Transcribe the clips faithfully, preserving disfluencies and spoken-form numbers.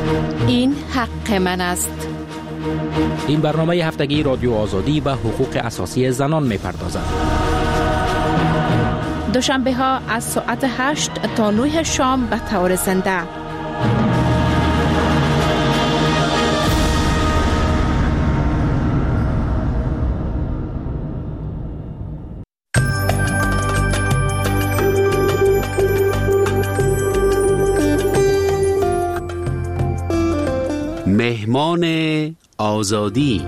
این حق من است. این برنامه هفتگی رادیو آزادی به حقوق اساسی زنان می‌پردازد. دوشنبه ها از ساعت هشت تا نه شام به طور زنده. مهمان آزادی.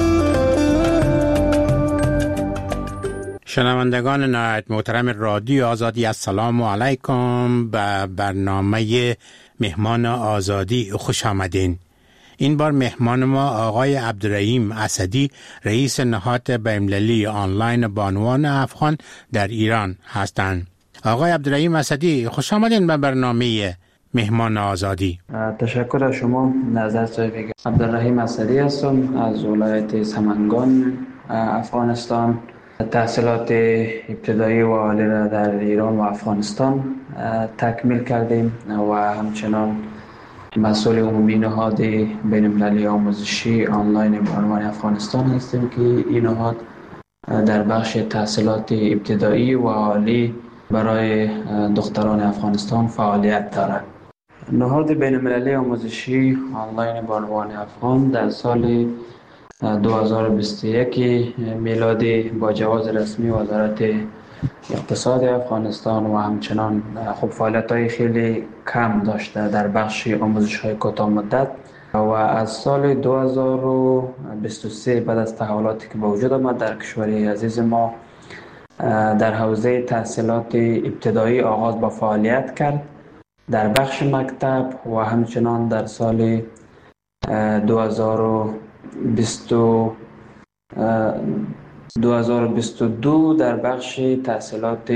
شنوندگان نهایت محترم رادیو آزادی، السلام علیکم. به برنامه مهمان آزادی خوش آمدین. این بار مهمان ما آقای عبدالرحیم اسدی، رئیس نهاد بین‌المللی آنلاین بانوان افغان در ایران هستند. آقای عبدالرحیم اسدی، خوش آمدین به برنامه مهمان آزادی. تشکر از شما. نظر صاحب عبدالرحیم اسدی هستم از ولایت سمنگان افغانستان. تحصیلات ابتدایی و عالی را در ایران و افغانستان تکمیل کردیم و همچنان مسئول عمومی نهاد بین‌المللی آموزشی آنلاین بانوان افغانستان هستیم که این نهاد در بخش تحصیلات ابتدایی و عالی برای دختران افغانستان فعالیت دارد. نهاد بین‌المللی آموزشی آنلاین بانوان افغان در سال دو هزار و بیست و یک میلادی با جواز رسمی وزارت اقتصاد افغانستان و همچنان خب فعالیت‌های خیلی کم داشته در بخش آموزش‌های کوتاه مدت و از سال دو هزار و بیست و سه بعد از تحولاتی که به وجود آمد در کشور عزیز ما در حوزه تحصیلات ابتدایی آغاز با فعالیت کرد در بخش مکتب و همچنان در سال دو هزار و بیست و دو در بخش تحصیلات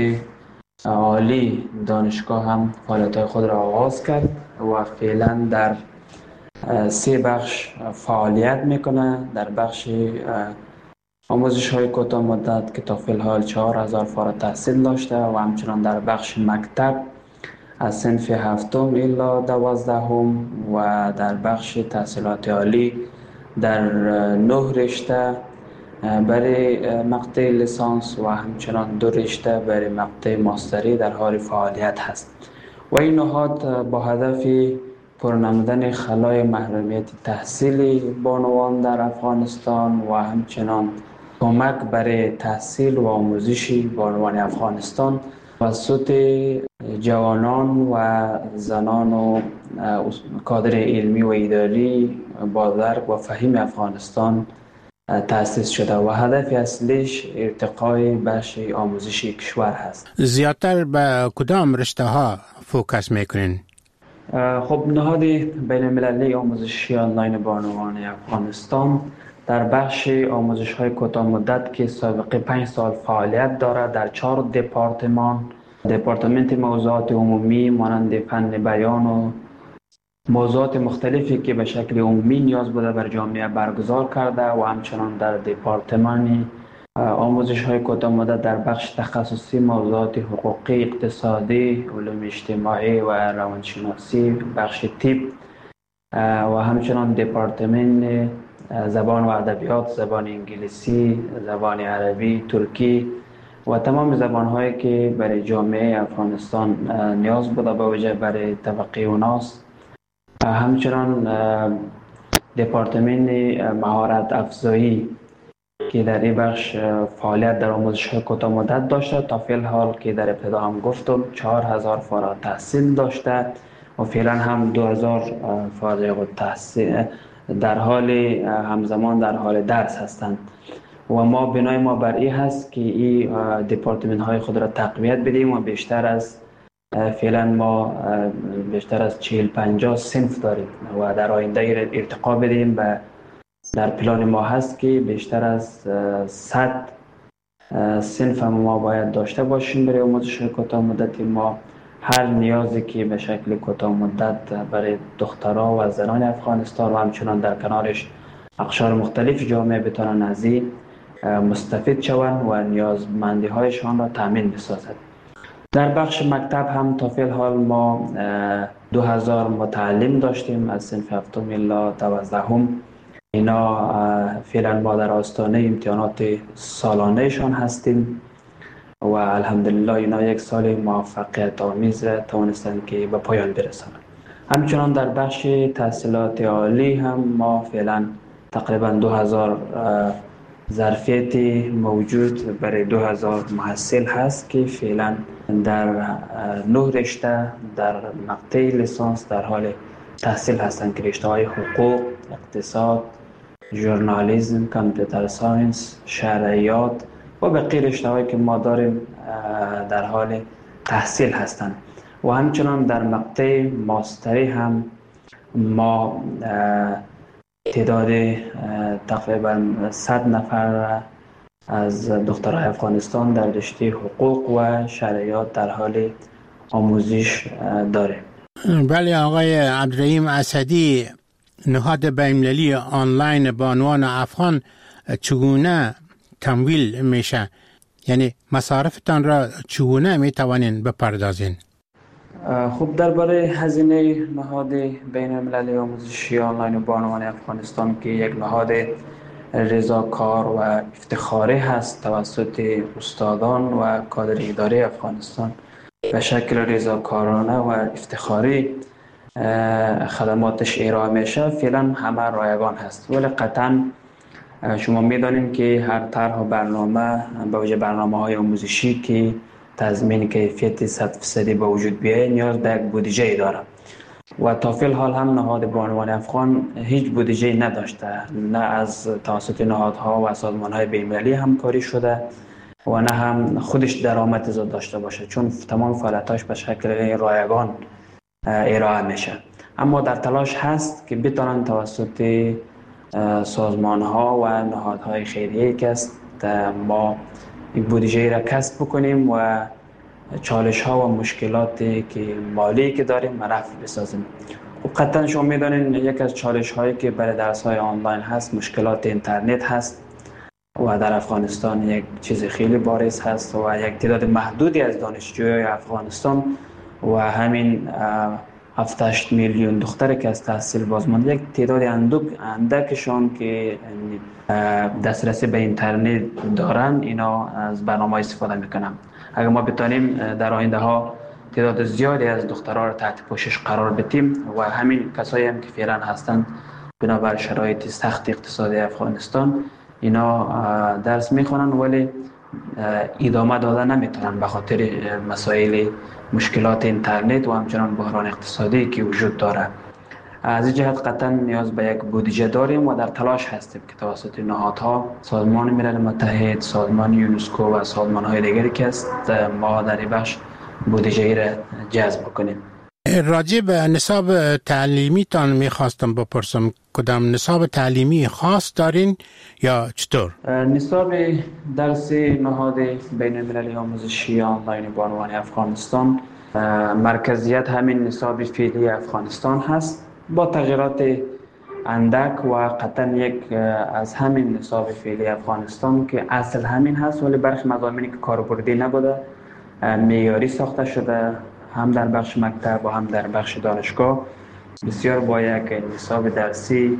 عالی دانشگاه هم فعالیت‌های خود را آغاز کرد و فعلا در سه بخش فعالیت میکنه. در بخش آموزش های کوتاه مدت که تا فی الحال چهار هزار فارغ التحصیل داشته و همچنان در بخش مکتب از صنف هفتم الی دوازدهم و در بخش تحصیلات عالی در نه رشته برای مقطع لیسانس و همچنان دو رشته برای مقطع ماستری در حال فعالیت هست و این نهاد با هدف پرنمودن خلای محرومیت تحصیلی بانوان در افغانستان و همچنان کمک برای تحصیل و آموزش بانوان افغانستان توسط جوانان و زنان و کادر علمی و اداری با درک و فهم افغانستان تأسیس شده و هدف اصلیش ارتقای بخش آموزشی کشور هست. زیادتر به کدام رشته ها فوکس میکنین؟ خب نهاد بین‌المللی آموزشی آنلاین بانوان افغانستان در بخش آموزش های کوتاه مدت که سابقه پنج سال فعالیت دارد در چهار دپارتمان، دپارتمنت موضوعات عمومی مانند فن بیان و موضوعات مختلفی که به شکل عمومی نیاز بوده بر جامعه برگزار کرده و همچنان در دپارتمان آموزش های کوتاه مدت در بخش تخصصی موضوعات حقوقی، اقتصادی، علوم اجتماعی و روانشناسی، بخش طب و همچنان دپارتمان زبان و ادبیات، زبان انگلیسی، زبان عربی، ترکی و تمام زبان‌هایی که برای جامعه افغانستان نیاز بوده به وجه برای طبقه اوناس. همچنان دپارتمان مهارت افزایی که در این بخش فعالیت در آموزش کوتاه مدت داشته تا فی الحال که در ابتدا هم گفتم چهار هزار فارغ التحصیل داشته و فعلا هم دو هزار فارغ التحصیل در حال همزمان در حال درس هستند و ما بنای ما بر این هست که این دپارتمان های خود را تقویت بدیم و بیشتر از فعلا ما بیشتر از چهل پنجاه صنف داریم و در آینده ارتقا بدیم و در پلان ما هست که بیشتر از صد صنف ما باید داشته باشیم برای آموزش کوتاه مدت. ما هر نیازی که به شکل کوتاه مدت برای دخترها و زنان افغانستان و همچنان در کنارش اقشار مختلف جامعه بتوانند از این مستفید شوند و نیازمندی هایشان را تامین بسازد. در بخش مکتب هم تا فعل حال ما دو هزار متعلم داشتیم از صنف هفتم الی دوازدهم. اینا فعلا ما در آستانه امتحانات سالانهشان هستیم و الحمدلله اینا یک سال موفقیت آمیز را توانستند که به پایان برسانند. همچنان در بخش تحصیلات عالی هم ما فعلا تقریبا دو هزار ظرفیت موجود برای دو هزار محصل هست که فعلا در نه رشته در مقطع لیسانس در حال تحصیل هستند که رشته های حقوق، اقتصاد، ژورنالیسم، کامپیوتر ساینس، شرعیات و بقیه رشته هایی که ما داریم در حال تحصیل هستند. و همچنان در مقطع ماستری هم ما تعداد تقریبا صد نفر از دخترای افغانستان در رشته حقوق و شرعیات در حال آموزش داریم. بله آقای عبدالرحیم اسدی، نهاد بین‌المللی آنلاین بانوان افغان چگونه تمویل میشه؟ یعنی مصارفتان را چگونه میتوانین بپردازین؟ خب درباره هزینه نهاد بین‌المللی آموزشی آنلاین بانوان افغانستان که یک نهاد رضاکار و افتخاری هست توسط استادان و کادر اداری افغانستان، به شکل رضاکارانه و افتخاری خدماتش ارائه میشه، فعلا همه رایگان هست. ولی قطعا شما میدانید که هر طرح برنامه به وجه برنامه های آموزشی که تضمین کیفیت صد درصدی به وجود بیاید نیاز به یک بودجه داره و تا فعل حال هم نهاد بانوان افغان هیچ بودجه نداشته، نه از توسط نهادها و سازمان‌های بین‌المللی همکاری شده و نه هم خودش درآمد زیاد داشته باشه، چون تمام فعالیتاش به شکل رایگان ارائه میشه. اما در تلاش هست که بتونن توسط سازمان‌ها و نهادهای خیریه که است ما این بودجه را کسب بکنیم و چالش ها و مشکلاتی که مالی که داریم رفع بسازیم. خب قطعا شما میدانید یک از چالش هایی که برای درس های آنلاین هست مشکلات اینترنت هست و در افغانستان یک چیز خیلی بارز هست و یک تعداد محدودی از دانشجوی افغانستان و همین هفت هشت میلیون دختری که از تحصیل بازمانده یک تعداد اندک اندکشان که دسترسی به اینترنت دارن اینا از برنامه استفاده میکنن. اگر ما بتونیم در آینده ها تعداد زیادی از دخترها را تحت پوشش قرار بدیم و همین کسایی هم که فعلا هستند بنابر شرایط سخت اقتصادی افغانستان اینا درس میخونن ولی ادامه داده نمیتونن به خاطر مسائل مشکلات اینترنت و همچنان بحران اقتصادی که وجود داره. از این جهت قطعا نیاز به یک بودجه داریم و در تلاش هستیم که توسط نهادها، سازمان ملل متحد، سازمان یونسکو و سازمان‌های دیگری که است ما در این بخش بودجه را جذب کنیم. راجع به نصاب تعلیمی تان میخواستم بپرسم، کدام نصاب تعلیمی خاص دارین یا چطور؟ نصاب درس نهاد بین المللی آموزشی آنلاین بانوان افغانستان مرکزیت همین نصاب فعلی افغانستان هست با تغییرات اندک و قطعا یک از همین نصاب فعلی افغانستان که اصل همین هست ولی برخی مضامینی که کاربردی نبوده معیاری ساخته شده هم در بخش مکتب و هم در بخش دانشگاه بسیار با یک نصاب درسی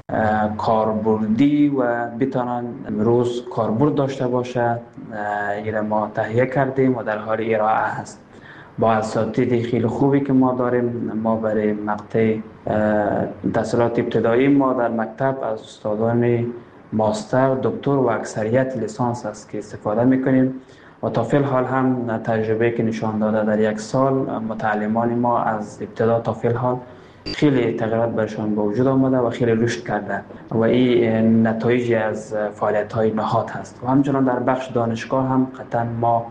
کاربردی و بتانن امروز کاربرد داشته باشه ایره ما تهیه کردیم و در حال ارائه هست با اساتید خیلی خوبی که ما داریم. ما برای مقطع تحصیلات ابتدایی ما در مکتب از استادان ماستر، دکتر و اکثریت لیسانس است که استفاده میکنیم و تا فعل حال هم تجربه که نشان داده در یک سال متعلمان ما از ابتدا تا فعل حال خیلی تغییرات برشان به وجود آمده و خیلی رشد کرده و این نتایج از فعالیت‌های نهاد هست. و همچنان در بخش دانشگاه هم قطعا ما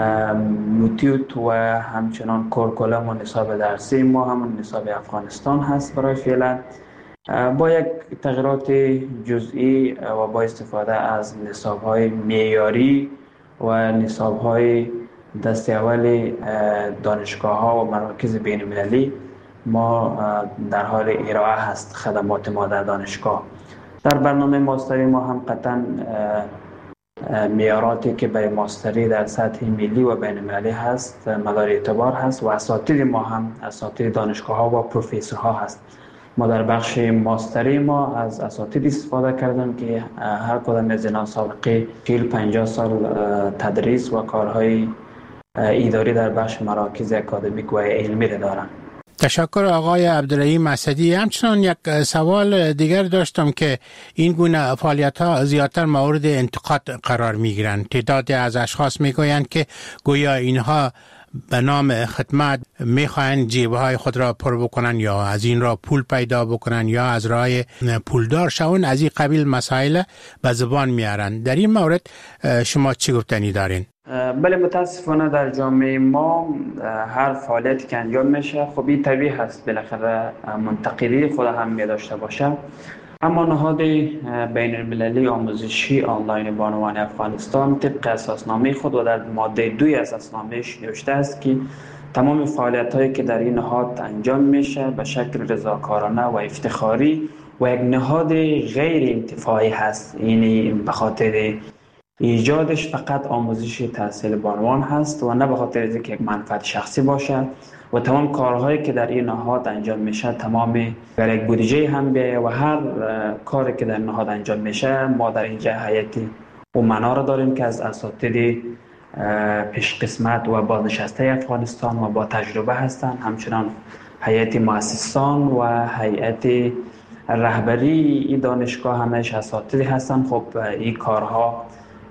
موتیوت و همچنان کورکولم و نصاب درسی ما همون نصاب افغانستان هست برای فعلا با یک تغییرات جزئی و با استفاده از نصاب‌های معیاری و نصاب‌های دست اول دانشگاه‌ها و مراکز بین‌المللی ما در حال ارائه هست خدمات ما در دانشگاه. در برنامه ماستری ما هم قطعا معیاراتی که برای ماستری در سطح ملی و بین المللی هست مدار اعتبار هست و اساتید ما هم اساتید دانشگاه ها و پروفسورها هست. ما در بخش ماستری ما از اساتید استفاده کردیم که هر کدام از اینا سابقه چهل پنجاه سال تدریس و کارهای اداری در بخش مراکز اکادمیک و علمی دارند. تشکر آقای عبدالرحیم اسدی. همچنان یک سوال دیگر داشتم که این گونه فعالیت ها زیادتر مورد انتقاد قرار می گیرند. تعدادی از اشخاص می گویند که گویا اینها به نام خدمت می خواهند جیبهای خود را پر بکنن یا از این را پول پیدا بکنن یا از راه پولدار شون، از این قبیل مسائل به زبان میارن. در این مورد شما چی گفتنی دارین؟ بله، متاسفانه در جامعه ما هر فعالیتی که انجام میشه خب این طبیعی هست بالاخره منتقدی خود هم می داشته باشه، اما نهاد بین المللی آموزشی آنلاین بانوان افغانستان طبق اساسنامه خود و در ماده دوی اساسنامه‌اش نوشته است که تمام فعالیت‌هایی که در این نهاد انجام میشه به شکل رضاکارانه و افتخاری و یک نهاد غیر انتفاعی هست. یعنی به خاطر ایجادش فقط آموزش تحصیل بانوان هست و نه به خاطر اینکه یک منفعت شخصی باشه و تمام کارهایی که در این نهاد انجام میشه تمام در یک بودجه هم بیه و هر کاری که در نهاد انجام میشه ما در اینجا هیئت امنا را داریم که از اساتید پیش قسمت و بازنشسته افغانستان و با تجربه هستند، همچنان هیئت مؤسسان و هیئت رهبری این دانشگاه همش اساتید هستند. خب این کارها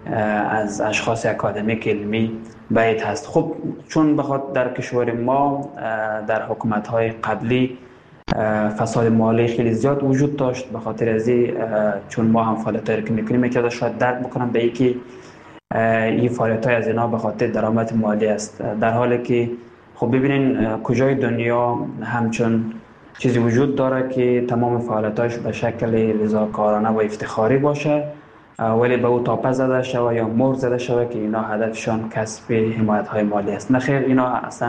از اشخاص اکادمیک علمی باید هست. خب چون بخاطر در کشور ما در حکومت‌های قبلی فساد مالی خیلی زیاد وجود داشت، به خاطر از چون ما هم فعالیتایی که میکنیم که شاید درک بکنم به اینکه این فعالیت‌های از اینا به خاطر درآمد مالی است، در حالی که خب ببینین کجای دنیا همچون چیزی وجود داره که تمام فعالیتاش به شکل رضاکارانه و افتخاری باشه ولی به او تاپه زده شوه یا مهر زده شوه که اینا هدفشان کسب حمایت های مالی است. نه خیر، اینا اصلا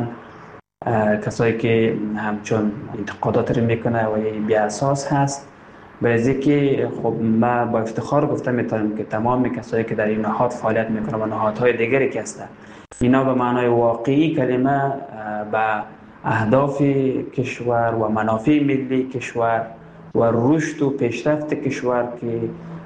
کسایی که همچون انتقادات رو میکنه و بی اساس هست. برای که خب ما با افتخار گفته میتونیم که تمام کسایی که در این نهاد فعالیت میکنن و نهادهای دیگری که هستن اینا به معنای واقعی کلمه به اهداف کشور و منافع ملی کشور و رشد و پیشرفت کشور که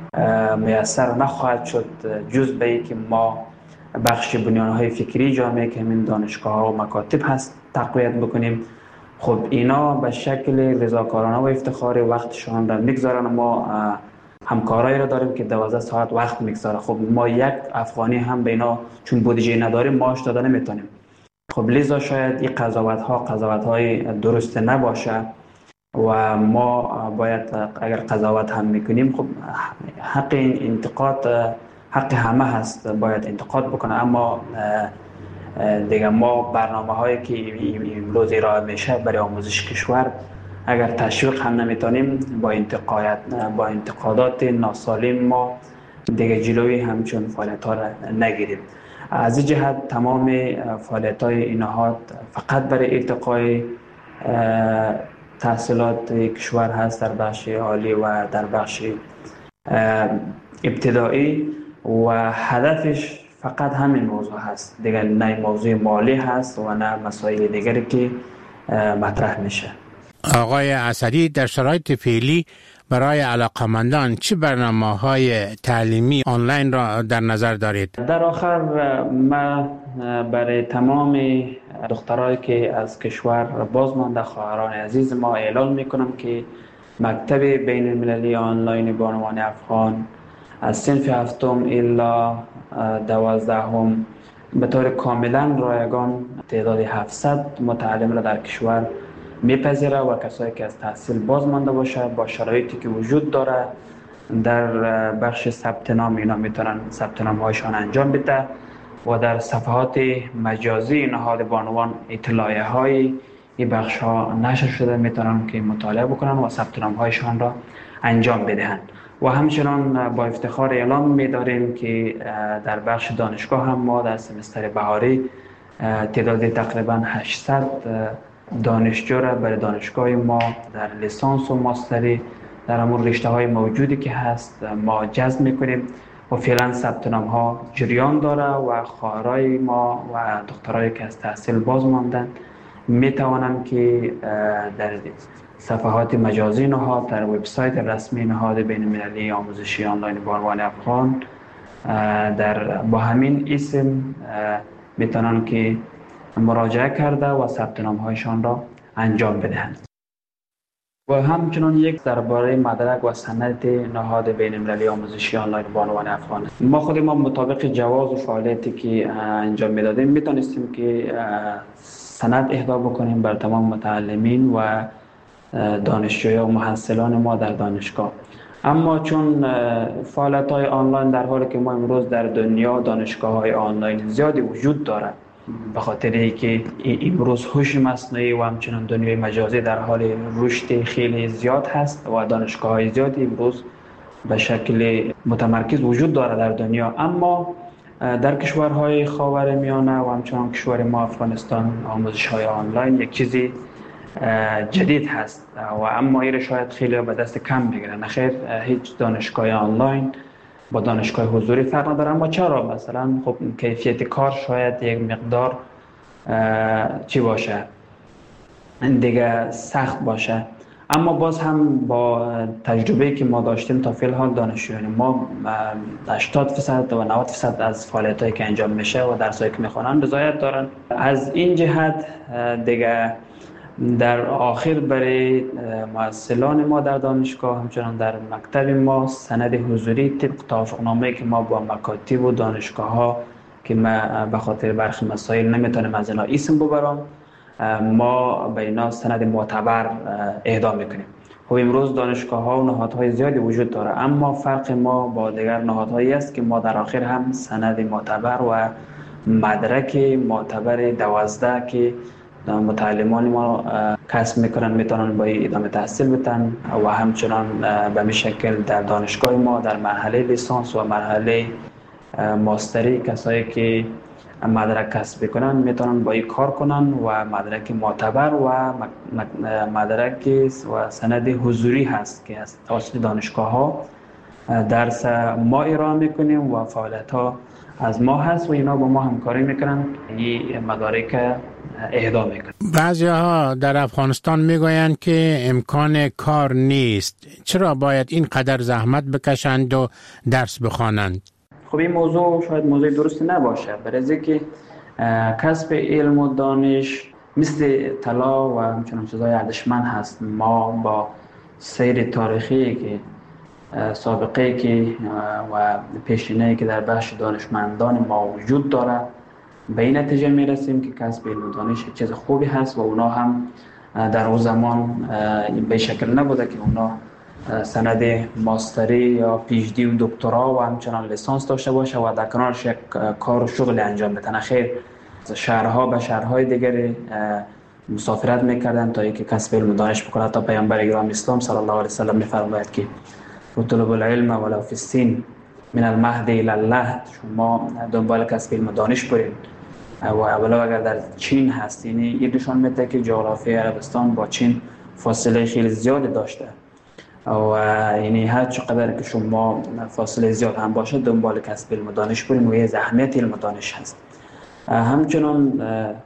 میسر نخواهد شد جز به اینکه ما بخش بنیانهای فکری جامعه که همین دانشگاه ها و مکاتب هست تقویت بکنیم. خب اینا به شکل رضاکارانه و افتخاری وقتشان را میگذارن. ما همکارایی را داریم که دوازده ساعت وقت میگذاره. خب ما یک افغانی هم به اینا چون بودجه نداریم معاش داده نمیتونیم. خب لذا شاید این قضاوت ها قضاوت های درست نباشه و ما باید اگر قضاوت هم میکنیم خب حق این انتقاد حق همه هست، باید انتقاد بکنه، اما دیگه ما برنامه هایی که امروز ارائه میشه برای آموزش کشور اگر تشویق هم نمیتونیم با انتقادات با انتقادات ناسالم ما دیگه جلوی همچون فعالیت ها را نگیریم. از این جهت تمام فعالیت های این نهاد فقط برای ارتقای تحصیلات کشور هست در بخش عالی و در بخش ابتدایی و هدفش فقط همین موضوع هست، دیگر نه موضوع مالی هست و نه مسائل دیگری که مطرح میشه. آقای اسدی، در شرایط فعلی برای علاقمندان چه برنامه‌های تعلیمی آنلاین را در نظر دارید؟ در آخر ما برای تمام دخترایی که از کشور بازمانده خواهران عزیز ما اعلان میکنم که مکتب بین المللی آنلاین بانوان افغان از صنف هفتم الی دوازدهم به طور کاملا رایگان تعداد هفتصد متعلم را در کشور میپذیره و کسایی که از تحصیل بازمانده باشه با شرایطی که وجود داره در بخش ثبت نام اینا میتونن ثبت نام هایشان انجام بده و در صفحات مجازی نهاد بانوان اطلاعیه های این بخش ها نشر شده میتونن که مطالعه بکنن و ثبت نام هایشان را انجام بدهند. و همچنان با افتخار اعلام می‌داریم که در بخش دانشگاه هم ما در سمستر بهاری تعداد تقریبا هشتصد دانشجو را برای دانشگاه ما در لیسانس و ماستری در همون رشته های موجودی که هست ما جذب میکنیم و فعلا ثبت نام ها جریان داره و خواهرای ما و دخترایی که از تحصیل باز ماندن می توانند که در صفحات مجازی نهاد، در وبسایت رسمی نهاد بین المللی آموزشی آنلاین بانوان افغان در با همین اسم میتونن که مراجعه کرده و ثبت نام هایشان را انجام بدهند. و همچنان یک درباره مدرک و سند نهاد بین المللی آموزشی آنلاین بانوان افغان، ما خود ما مطابق جواز و فعالیتی که انجام میدادیم میتونستیم که سند اهدا بکنیم بر تمام متعلمین و دانشجویان و محصلان ما در دانشگاه. اما چون فعالیت های آنلاین در حالی که ما امروز در دنیا دانشگاه های آنلاین زیادی وجود دارد، به خاطر اینکه امروز هوش مصنوعی و همچنان دنیای مجازی در حال رشد خیلی زیاد هست و دانشگاه های زیادی امروز به شکل متمرکز وجود دارد در دنیا، اما در کشورهای خاورمیانه و همچنان کشور ما افغانستان آموزش های آنلاین یک چیزی جدید هست و اما این شاید خیلی به دست کم میگیرن. خیر، هیچ دانشگاه آنلاین با دانشگاه حضوری فرق نداره، اما چرا؟ مثلا خب کیفیت کار شاید یک مقدار چی باشه، دیگه سخت باشه، اما باز هم با تجربه‌ای که ما داشتیم تا فعل حال دانشجویان ما هشتاد درصد و نود درصد از فعالیتایی که انجام میشه و درسایی که میخوانن رضایت دارن. از این جهت دیگه در آخر برای محصلان ما در دانشگاه همچنان در مکتب ما سند حضوری طبق توافقنامه‌ای که ما با مکاتب و دانشگاه ها که ما به خاطر برخی مسائل نمیتونیم از اینا اسم ببرم، ما به اینا سند معتبر اهدا میکنیم. خب امروز دانشگاه ها و نهادهای زیادی وجود داره، اما فرق ما با دیگر نهادهایی است که ما در آخر هم سند معتبر و مدرک معتبر دوازده که متعلمان ما کسب میکنن میتونن با ادامه تحصیل بتن و همچنان به می شکل در دانشگاه ما در مرحله لیسانس و مرحله ماستری کسایی که مدرک کسب بکنن میتونن با این کار کنن و مدرک معتبر و مدرک و سند حضوری هست که از توسط دانشگاه ها درس ما ارائه میکنیم و فعالیت ها از ما هست و اینا با ما همکاری میکنن، این مدارک اهدا میکنن. بعضی ها در افغانستان میگویند که امکان کار نیست، چرا باید این قدر زحمت بکشند و درس بخوانند؟ خب این موضوع شاید موضوع درستی نباشه، برای که کسب علم و دانش مثل طلا و همچنان چیزهای ارزشمند هست. ما با سیر تاریخی که سابقه که و پیشینه‌ای که در بخش دانشمندان ما وجود داره به این نتیجه میرسیم که کسب علم و دانش چیز خوبی هست و اونا هم در اون زمان به شکل نبوده که اونا سند ماستری یا پی اچ دی و دکترا و همچنان لیسانس داشته باشه و در کنارش یک کار و شغل انجام بدن. خیر، شهرها به شهرهای دیگری مسافرت میکردن تا اینکه کسب علم و دانش بکنه. تا پیامبر گرامی اسلام صلی الله علیه و سلم میفرماید که اطلبوا العلم ولو فی الصین من المهد الی اللحد، شما دنبال کسب علم و دانش برید و اولا اگر در چین هست، یعنی این نشان میده که جغرافی عربستان با چین فاصله خیلی زیادی داشته و یعنی هر چقدر که شما فاصله زیاد هم باشه دنبال کسب علم و دانش برید و یه اهمیت علم و دانش هست. همچنان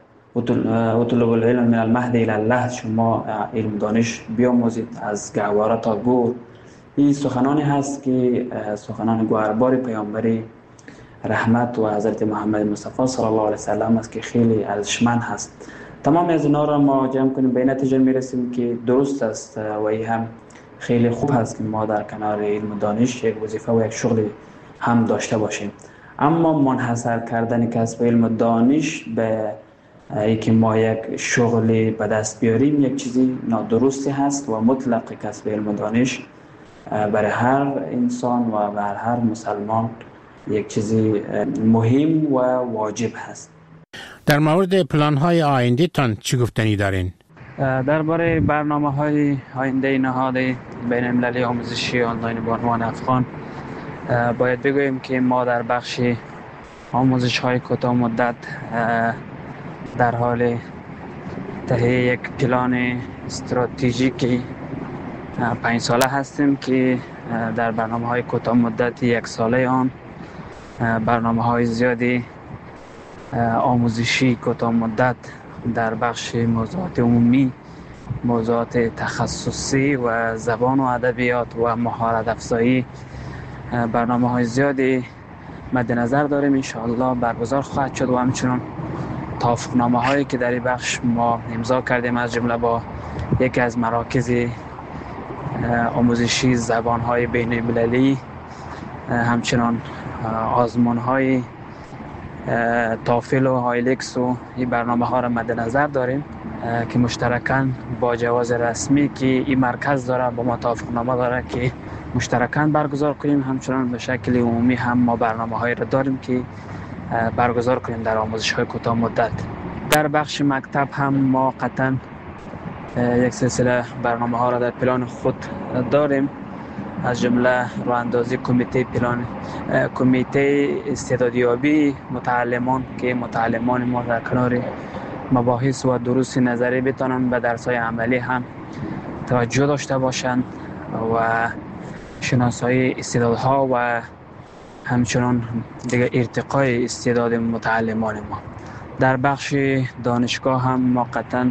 اطلبوا العلم من المهد الی اللحد، شما علم و دانش بیاموزید از گهواره تا گور. این سخنانی هست که سخنان گوهربار پیامبری رحمت و حضرت محمد مصطفی صلی الله علیه و سلم است که خیلی ارزشمند هست. تمام از اینا را ما جمع کنیم به نتیجه میرسیم که درست است و این هم خیلی خوب هست که ما در کنار علم و دانش یک وظیفه و یک شغل هم داشته باشیم. اما منحصر کردن کسب علم و دانش به اینکه ما یک شغلی به دست بیاریم یک چیزی نادرستی هست و مطلق کسب علم و دانش برای هر انسان و برای هر مسلمان یک چیزی مهم و واجب هست. در مورد پلان های آینده تان چی گفتنی دارین؟ درباره برنامه های آینده نهاد بین المللی آموزشی آنلاین بانوان افغان باید بگوییم که ما در بخش آموزش های کوتاه مدت در حال تهیه یک پلان استراتژیکی پنج ساله هستیم که در برنامه های کوتاه مدت یک ساله آن برنامه های زیادی آموزشی کوتاه مدت در بخش موضوعات عمومی، موضوعات تخصصی و زبان و ادبیات و مهارت افزایی برنامه های زیادی مد نظر داریم. انشاءالله برگزار خواهد شد و همچنان توافقنامه هایی که در این بخش ما امضا کردیم از جمله با یکی از مراکز آموزشی زبان های بین المللی، همچنان آزمون های تافل و هایلکس و این برنامه ها را مد نظر داریم که مشترکاً با جواز رسمی که این مرکز داره با ما توافقنامه داره که مشترکاً برگزار کنیم. همچنان به شکل عمومی هم ما برنامه هایی را داریم که برگزار کنیم در آموزش های کوتاه مدت. در بخش مکتب هم ما قطعاً یک سلسله برنامه ها را در پلان خود داریم، از جمله راه اندازی کمیته پلان کمیته استعدادیابی متعلمان که متعلمان ما در کنار مباحث و دروس نظری بتونن به درس‌های عملی هم توجه داشته باشند و شناسایی استعدادها و همچنان دیگه ارتقای استعداد متعلمان ما. در بخش دانشگاه هم ما قطعاً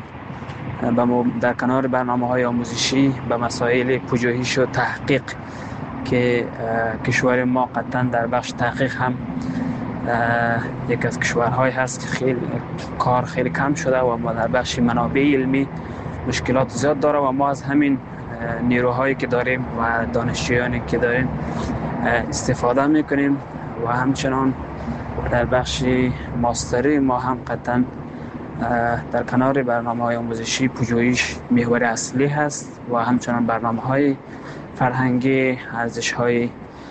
در کنار برنامه‌های آموزشی به مسائل پژوهش و تحقیق که کشور ما قطعاً در بخش تحقیق هم یک از کشورهای هست که خیلی کار خیلی کم شده و ما در بخش منابع علمی مشکلات زیاد داره و ما از همین نیروهایی که داریم و دانشجویانی که داریم استفاده میکنیم و همچنان در بخش ماستری ما هم قطعاً در کنار برنامه‌های آموزشی پژوهش محور اصلی هست و همچنان برنامه‌های فرهنگی، ارزش‌های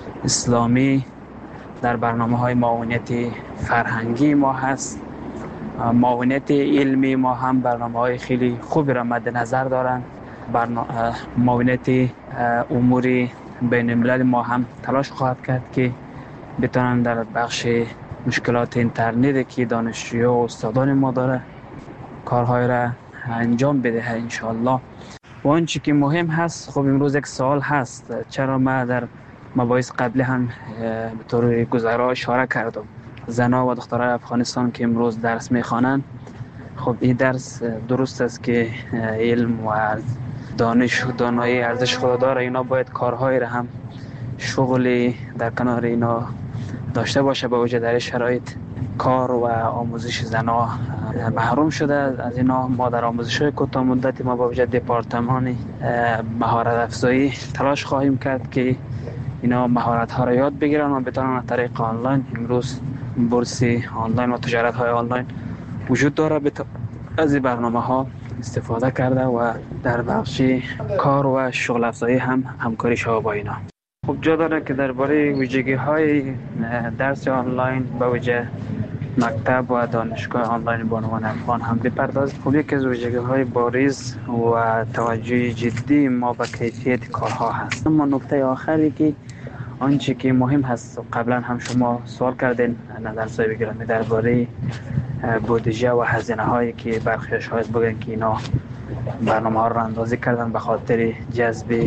اسلامی در برنامه‌های معاونیت فرهنگی ما هست. معاونیت علمی ما هم برنامه‌های خیلی خوبی را مد نظر دارند. برنامه معاونیت امور بین الملل ما هم تلاش خواهد کرد که بتونن در بخش مشکلات اینترنت که دانشجویان و استادان ما داره کارهای را انجام بده انشاءالله. و آنچه که مهم هست، خب امروز یک سوال هست، چرا ما در مباحث قبلی هم به طور گذرا اشاره کردم زنها و دخترای افغانستان که امروز درس میخوانند. خب این درس درست است که علم و دانش و دانایی ارزش خود داره، اینا باید کارهای را هم شغلی در کنار اینا داشته باشه. با وجه در شرایط کار و آموزش زنها محروم شده از اینا. ما در آموزش های کوتاه مدت ما با وجه دپارتمان مهارت افزایی تلاش خواهیم کرد که اینا مهارت ها را یاد بگیرن و بتونن از طریق آنلاین، امروز بورس آنلاین و تجارت های آنلاین وجود داره، از این برنامه ها استفاده کرده و در بخش کار و شغل افزایی هم همکاری شود با اینا. خب جا داره که درباره ویژگی های درس آنلاین با وجه مکتب و دانشگاه آنلاین بانوان افغان هم بپردازیم. خب یکی از ویژگی های بارز و توجه جدی ما به کیفیت کارها هست. اما نکته آخری که آنچه که مهم هست، قبلا هم شما سوال کردین نظر بگیرم درباره بودجه و هزینه هایی که برخی شاید بگن که اینا برنامه ها را اندازی کردن به خاطر جذب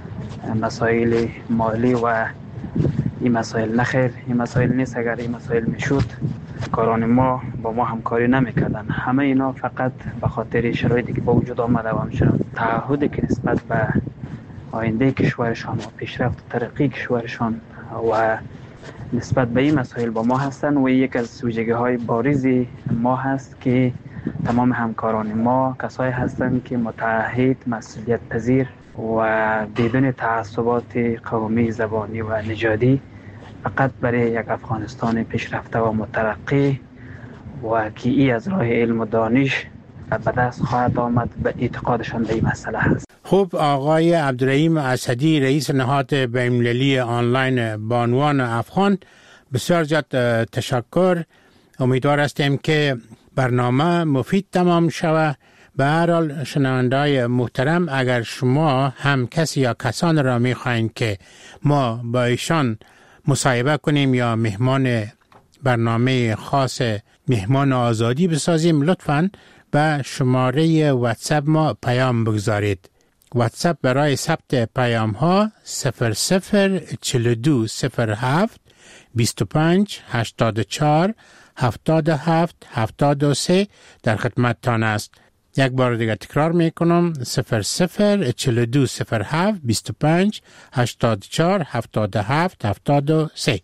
مسائل مالی و این مسائل. نخیر، این مسائل نیست. اگر این مسائل میشد کاران ما با ما همکاری نمیکردن. همه اینا فقط به خاطر شرایطی که با وجود آمده و همچنان تعهدی که نسبت به آینده کشورشان و پیشرفت و ترقی کشورشان و نسبت به این مسائل با ما هستن و یک از ویژگی های بارزی ما هست که تمام همکاران ما کسایی هستند که متعهد، مسئولیت پذیر و بدون تعصبات قومی، زبانی و نژادی فقط برای یک افغانستان پیشرفته و مترقی و که ای از راه علم و دانش به دست خواهد آمد به اعتقادشان به این مسئله هست. خب آقای عبدالرحیم اسدی، رئیس نهاد بین‌المللی آنلاین بانوان افغان، بسیار زیاد تشکر. امیدوار هستیم که برنامه مفید تمام شود. به هر حال شنونده‌های محترم، اگر شما هم کسی یا کسان را می‌خواهید که ما با ایشان مصاحبه کنیم یا مهمان برنامه خاص مهمان آزادی بسازیم، لطفاً به شماره واتساپ ما پیام بگذارید. واتساپ برای ثبت پیام ها صفر صفر چهل و دو صفر هفت بیست و پنج هشتاد و چهار هفتاد و هفت هفتاد و سه در خدمتتان است. یک بار دیگر تکرار میکنم: صفر صفر چهل و دو صفر هفت بیست و پنج هشتاد و چهار هفتاد و هفت هفتاد و سه.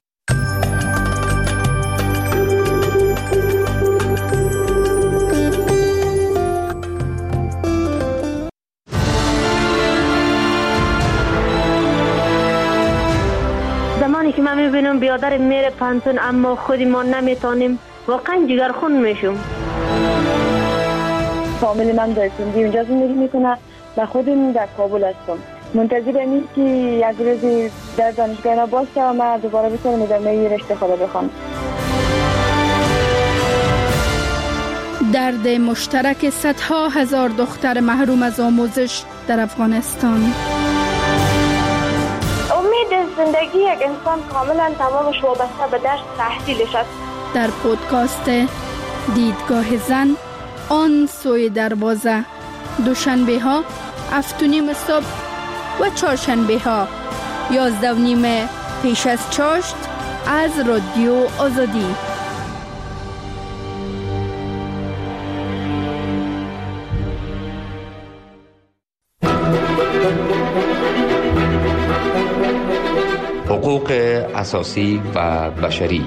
زمانی که من میبینم بیادر میره پانتون اما خودی ما نمیتونیم، واقعا جگرخون میشم. فامیل من در سندی اونجا زندگی میکنه و خودم در کابل هستم. منتظر این که یک روزی در دانشگاه اینا باشه و من دوباره بتونم ادامه رشته خود بخوام. درد مشترک صدها هزار دختر محروم از آموزش در افغانستان. امید زندگی یک انسان کاملا تمامش وابسته به درس تحصیلش است. در پودکاست دیدگاه زن، آن سوی دروازه، دوشنبه ها هفت و نیم صبح و چهارشنبه ها یازده و نیم پیش از چاشت از رادیو آزادی. حقوق اساسی و بشری.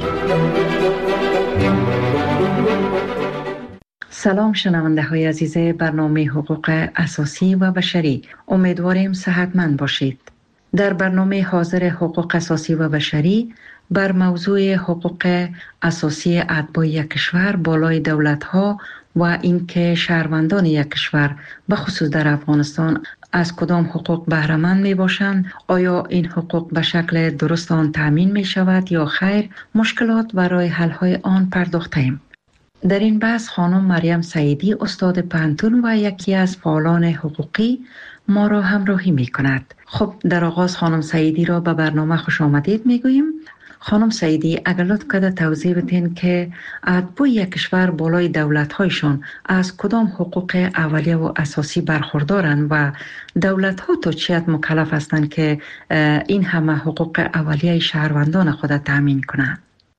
سلام شنونده های عزیز برنامه حقوق اساسی و بشری، امیدواریم صحتمند باشید. در برنامه حاضر حقوق اساسی و بشری بر موضوع حقوق اساسی اتباع یک کشور بالای دولت ها و اینکه شهروندان یک کشور به خصوص در افغانستان از کدام حقوق بهره مند می باشند، آیا این حقوق به شکل درست آن تامین می شود یا خیر، مشکلات و راه حل های آن پرداخته ایم. در این بحث خانم مریم سعیدی استاد پانتون و یکی از فعالان حقوقی ما را همراهی می کند. خب در آغاز خانم سعیدی را به برنامه خوش آمدید می گوییم. خانم سعیدی اگر لطف کنید توضیح بدین که اتباع یک کشور بالای دولت‌هایشان از کدام حقوق اولیه و اساسی برخوردارند و دولت‌ها تا چه حد مکلف هستند که این همه حقوق اولیه شهروندان خود تامین کنند؟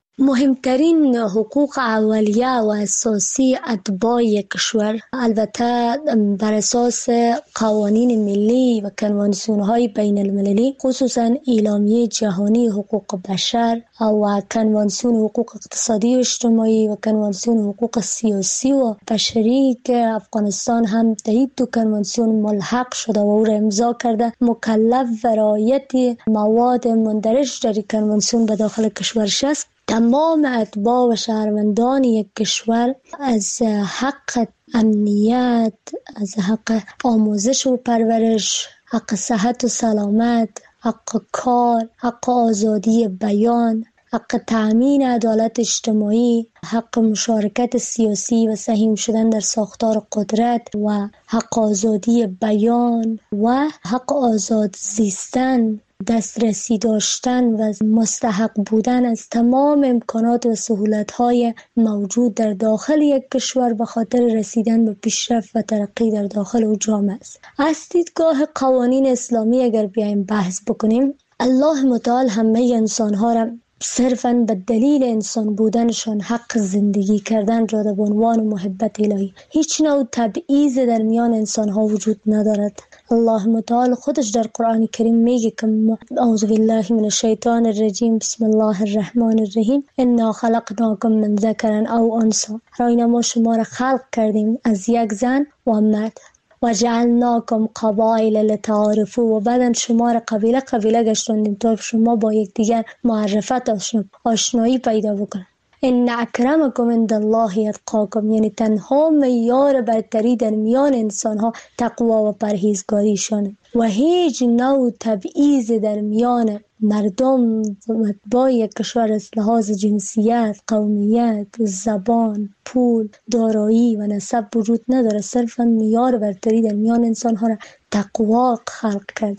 مهمترین حقوق اولیه و اساسی اتباع یک کشور البته بر اساس قوانین ملی و کنوانسیون‌های بین المللی، خصوصا اعلامیه جهانی حقوق بشر و کنوانسیون حقوق اقتصادی و اجتماعی و کنوانسیون حقوق سیاسی و بشری که افغانستان هم در این دو کنوانسیون ملحق شده و او را امضا کرده، مکلف و رعایت مواد مندرج در کنوانسیون به داخل کشورش است. تمام اتباع و شهروندان یک کشور از حق امنیت، از حق آموزش و پرورش، حق صحت و سلامت، حق کار، حق آزادی بیان، حق تأمین عدالت اجتماعی، حق مشارکت سیاسی و سهیم شدن در ساختار قدرت و حق آزادی بیان و حق آزاد زیستن، دسترسی داشتن و مستحق بودن از تمام امکانات و سهولت‌های موجود در داخل یک کشور به خاطر رسیدن به پیشرفت و ترقی در داخل او جامعه است. از دیدگاه قوانین اسلامی اگر بیایم بحث بکنیم، الله متعال همه انسان‌ها را صرفاً به دلیل انسان بودنشان حق زندگی کردن را به عنوان محبت الهی، هیچ نوع تبعیض در میان انسان‌ها وجود ندارد. الله متعال خودش در قرآن کریم میگه که اعوذ بالله من الشیطان الرجیم بسم الله الرحمن الرحیم انا خلقناکم من ذکر او انثی، راینا ما شما را خلق کردیم از یک زن و مرد و جعلناکم قبایل لتعارفوا و بعدن شما را قبیله قبیله گشتاندیم تا شما با یکدیگر معرفت آشنایی پیدا بکنید. ان اکرمکم عند الله اتقاکم، یعنی تنها معیار برتری در میان انسان ها تقوا و پرهیزگاریشانه و هیچ نوع تبعیض در میان مردم با یک کشور از لحاظ جنسیت، قومیت، زبان، پول، دارایی و نسب وجود نداره. صرفا معیار برتری در میان انسان ها را تقوا خلق کرده.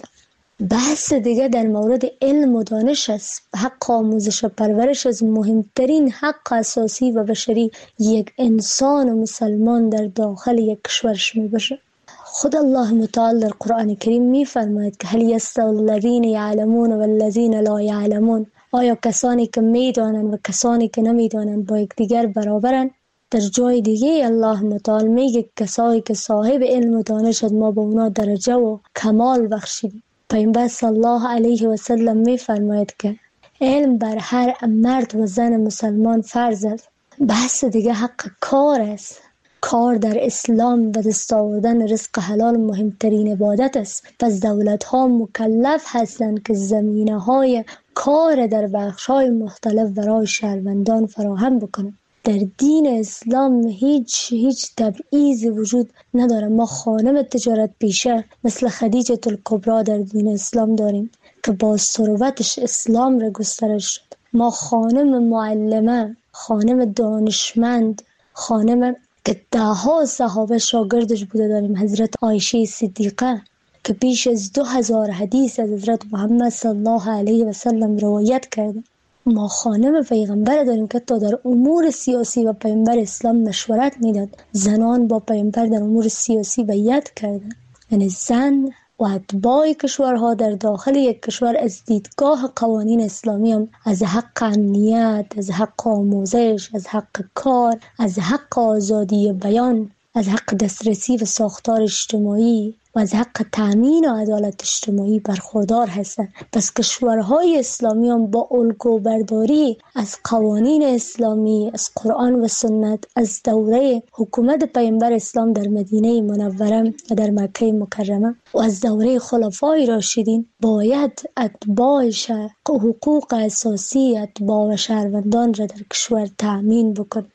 بحث دیگه در مورد علم و دانش است. حق آموزش و پرورش از مهمترین حق اساسی و بشری یک انسان و مسلمان در داخل یک کشورش می باشه. خود الله متعال در قرآن کریم می فرماید که هل یستوی الذین یعلمون والذین لا یعلمون، آیا کسانی که میدانند و کسانی که نمیدانند با یکدیگر برابرند؟ در جای دیگه الله متعال میگه کسایی که صاحب علم و دانشند ما با اونا درجه و کمال بخشیدیم. پیامبر صلی الله علیه و سلم میفرماید که علم بر هر مرد و زن مسلمان فرض است. بحث دیگه حق کار است. کار در اسلام و دست آوردن رزق حلال مهمترین عبادت است. پس دولت ها مکلف هستند که زمینه های کار در بخش های مختلف برای شهروندان فراهم بکنند. در دین اسلام هیچ هیچ تبعیضی وجود نداره. ما خانم تجارت پیشه مثل خدیجه الکبری در دین اسلام داریم که با ثروتش اسلام را گسترش شد. ما خانم معلمه، خانم دانشمند، خانم که ده ها صحابه شاگردش بوده داریم. حضرت عایشه صدیقه که بیش از دو هزار حدیث از حضرت محمد صلی الله علیه و سلم روایت کرده. ما خانم پیغمبر داریم که تا در امور سیاسی و پیغمبر اسلام مشورت میداد. زنان با پیغمبر در امور سیاسی بیعت کردند. یعنی زن و اتباع کشورها در داخل یک کشور از دیدگاه قوانین اسلامی هم از حق امنیت، از حق آموزش، از حق کار، از حق آزادی بیان، از حق دسترسی و ساختار اجتماعی و از حق تأمین و عدالت اجتماعی برخوردار هستند. پس کشورهای اسلامی هم با الگو برداری از قوانین اسلامی، از قرآن و سنت، از دوره حکومت پیامبر اسلام در مدینه منوره و در مکه مکرمه و از دوره خلفای راشدین باید اتباعش حقوق اساسی اتباع و شهروندان را در کشور تأمین بکن.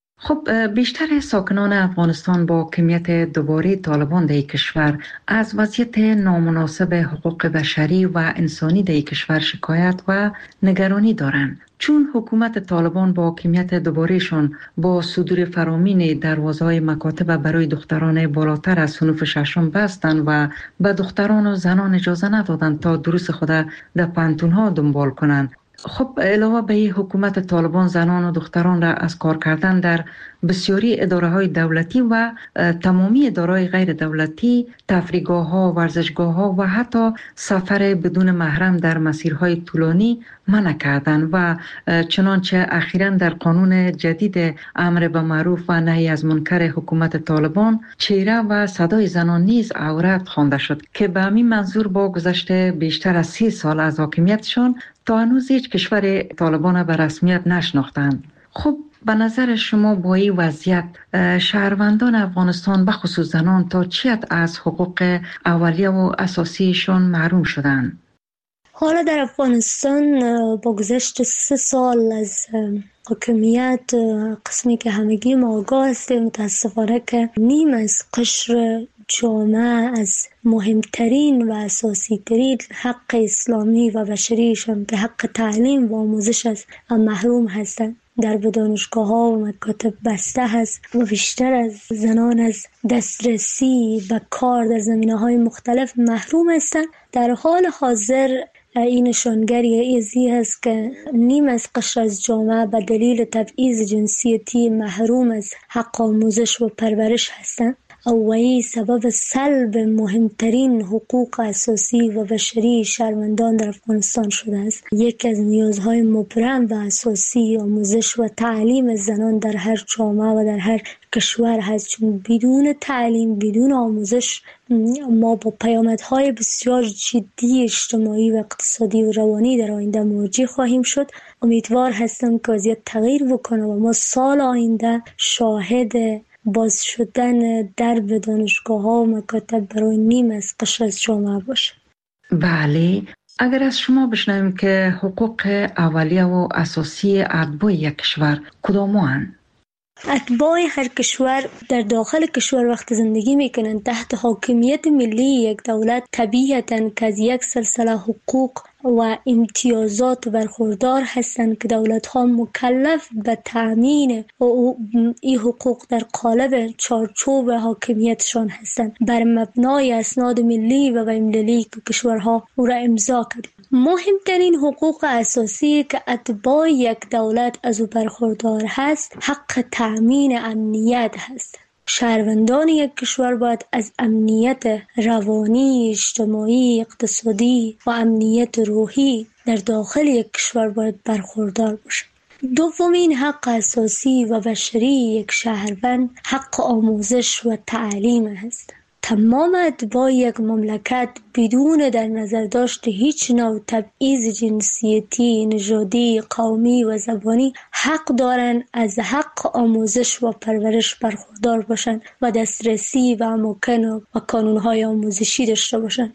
خب بیشتر ساکنان افغانستان با کمیت دوباره طالبان در کشور از وضعیت نامناسب حقوق بشری و انسانی در کشور شکایت و نگرانی دارند. چون حکومت طالبان با کمیت دوبارهشان با صدور فرامین دروازه‌های مکاتب برای دختران بالاتر از صنف ششم بستند و به دختران و زنان اجازه ندادند تا دروس خود در پانتون‌ها دنبال کنند. خب علاوه به این حکومت طالبان زنان و دختران را از کار کردن در بسیاری اداره‌های دولتی و تمامی اداره‌های غیر دولتی، تفریحگاه‌ها، ورزشگاه‌ها و حتی سفر بدون محرم در مسیرهای طولانی منع کردند و چنانچه اخیراً در قانون جدید امر به معروف و نهی از منکر حکومت طالبان چهره و صدای زنان نیز عورت خوانده شد که به همین منظور با گذشت بیشتر از سی سال از حاکمیتشان تا هنوز هیچ کشور طالبان به رسمیت نشناختند. خب به نظر شما با این وضعیت شهروندان افغانستان به خصوص زنان تا چی حد از حقوق اولیه و اساسیشان محروم شدند؟ حالا در افغانستان با گذشت سه سال از حاکمیت قسمی که همگی ما آگاه هستیم متاسفانه که نیم از قشر جامعه از مهمترین و اساسی ترین حق اسلامی و بشریشان به حق تعلیم و آموزش است و محروم هستند. در دانشگاه ها و مکاتب بسته هست و بیشتر از زنان از دسترسی و کار در زمینه های مختلف محروم هستند. در حال حاضر این نشانگری ازی هست که نیم از قشر از جامعه به دلیل تبعیض جنسیتی محروم از حق آموزش و پرورش هستند و این سبب سلب مهمترین حقوق اساسی و بشری شهروندان در افغانستان شده است. یکی از نیازهای مبرم و اساسی آموزش و تعلیم زنان در هر جامعه و در هر کشور هست، چون بدون تعلیم، بدون آموزش ما با پیامدهای بسیار جدی اجتماعی و اقتصادی و روانی در آینده مواجه خواهیم شد. امیدوار هستم که وضعیت تغییر بکنه و ما سال آینده شاهد باز شدن درب دانشگاه ها و مکاتب برای نیم از قشر از جامعه باشه. بله، اگر از شما بشنویم که حقوق اولیه و اساسی اتباع یک کشور کدام‌اند؟ اتباع هر کشور در داخل کشور وقت زندگی میکنند تحت حاکمیت ملی یک دولت طبیعتاً که از یک سلسله حقوق و امتیازات برخوردار هستند که دولت ها مکلف به تأمین این حقوق در قالب چارچوب حاکمیتشان هستند بر مبنای اسناد ملی و بین‌المللی که کشورها او را امضا کرد. مهمترین حقوق اساسی که اتباع یک دولت از او برخوردار هست حق تأمین امنیت هست. شهروندان یک کشور باید از امنیت روانی، اجتماعی، اقتصادی و امنیت روحی در داخل یک کشور باید برخوردار باشند. دومین حق اساسی و بشری یک شهروند حق آموزش و تعلیم است. تمام اتباع یک مملکت بدون در نظر داشت هیچ نوع تبعیض جنسیتی، نژادی، قومی و زبانی حق دارند از حق آموزش و پرورش برخوردار باشند و دسترسی و اماکن و کانونهای آموزشی داشته باشند.